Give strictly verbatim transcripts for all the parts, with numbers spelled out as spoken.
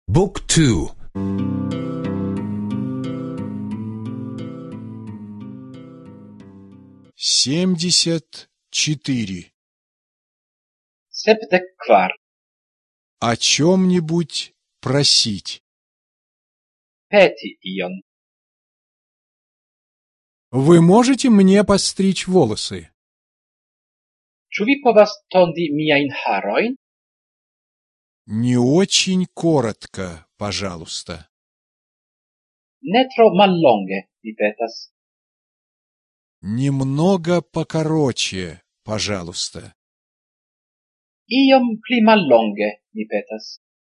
บุ๊กทู семьдесят четыре. Sepdek kvar. О чем-нибудь просить. Peti ion. Вы можете мне постричь волосы? Ĉu vi povas tondi miajn harojn? Не очень коротко, пожалуйста. Ne tro mallonge, mi petas. Немного покороче, пожалуйста. Iom pli mallonge, mi petas.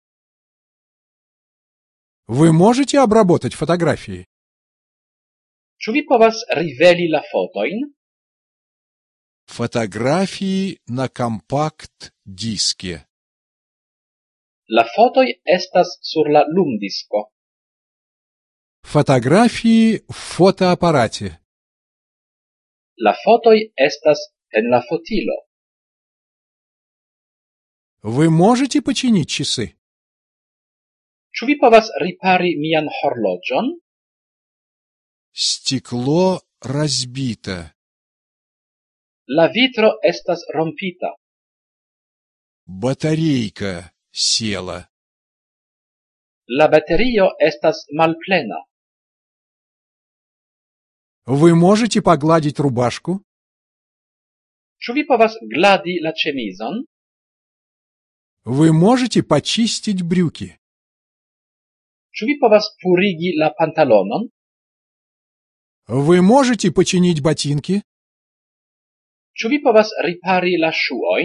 Вы можете обработать фотографии? Ĉu vi povas riveli la fotojn? Фотографии на компакт-диске. La fotoj estas sur la lumdisko. Фотографии в фотоаппарате. La fotoj estas en la fotilo. Вы можете починить часы? Ĉu vi povas ripari mian horloĝon? Стекло разбито. La vitro estas rompita. Батарейка села. La baterio estas malplena. Вы можете погладить рубашку? Ĉu vi povas gladi la ĉemizon? Вы можете почистить брюки? Ĉu vi povas purigi la pantalonon? Вы можете починить ботинки? Ĉu vi povas ripari la ŝuojn?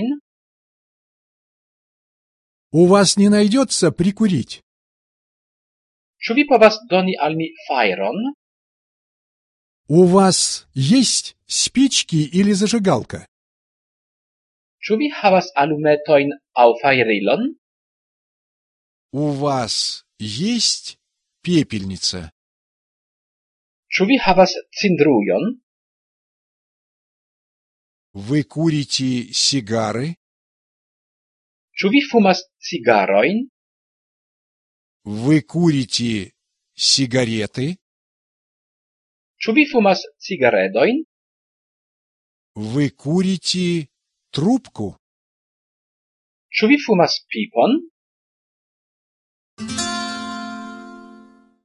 У вас не найдется прикурить? Ĉu vi povas doni al mi fajron? У вас есть спички или зажигалка? Ĉu vi havas alumetojn aŭ fajrilon? У вас есть пепельница? Ĉu vi havas cindrujon? Вы курите сигары? Ĉu vi fumas cigarojn? Вы курите сигареты? Ĉu vi fumas cigaredojn? Вы курите трубку? Ĉu vi fumas pipon?